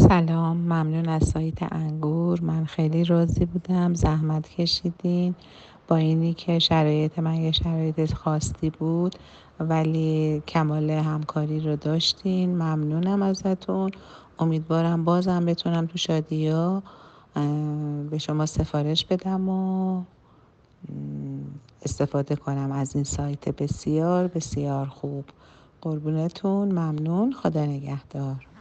سلام، ممنون از سایت انگور. من خیلی راضی بودم، زحمت کشیدین. با اینی که شرایط من یه شرایط خاصی بود ولی کمال همکاری رو داشتین. ممنونم ازتون. امیدوارم بازم بتونم تو شادیا به شما سفارش بدم و استفاده کنم از این سایت بسیار بسیار خوب. قربونتون، ممنون. خدا نگهدار.